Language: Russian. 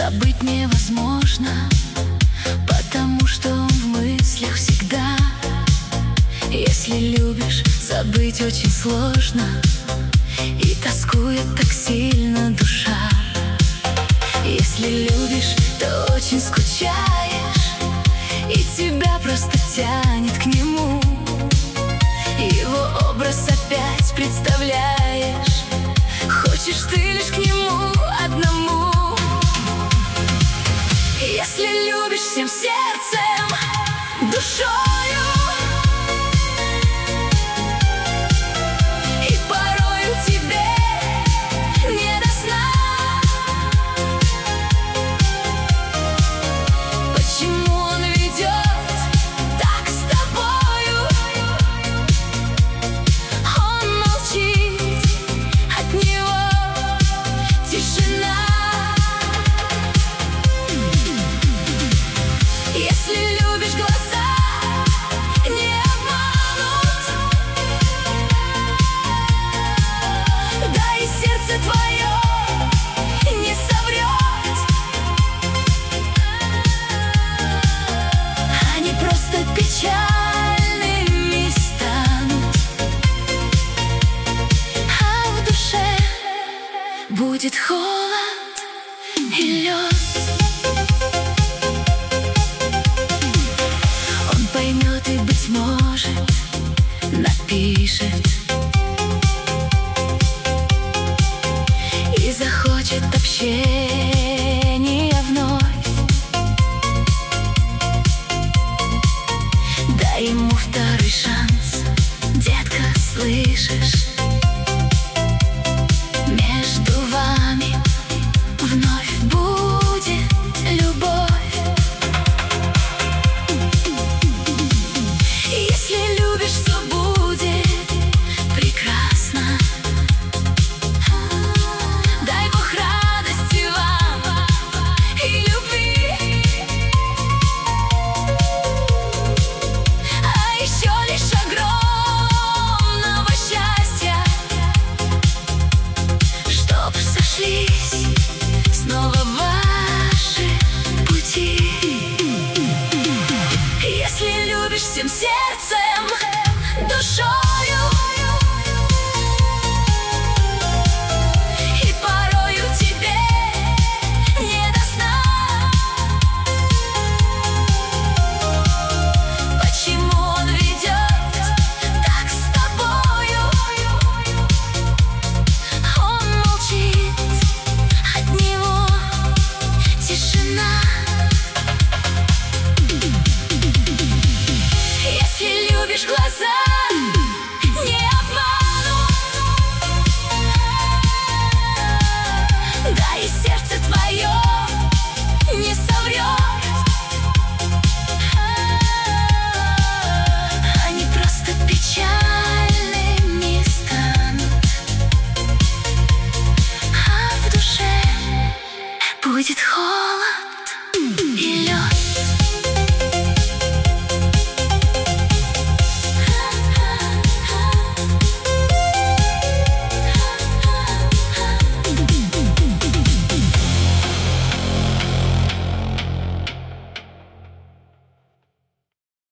Забыть невозможно, потому что он в мыслях всегда. Если любишь, забыть очень сложно, и тоскует так сильно душа. Если любишь, то очень скучаешь, и тебя просто тянет к нему. Его образ опять представляешь, хочешь ты лишь к нему одному. Если любишь всем сердцем, душою, и порою тебе не до сна, почему он ведет так с тобою? Он молчит, от него тишина. Если любишь, глаза не обманут, да и сердце твое не соврет. Они просто печальными станут, а в душе будет холод и лед. Поймет и, быть может, напишет и захочет общения вновь. Дай ему второй шанс, детка, слышишь?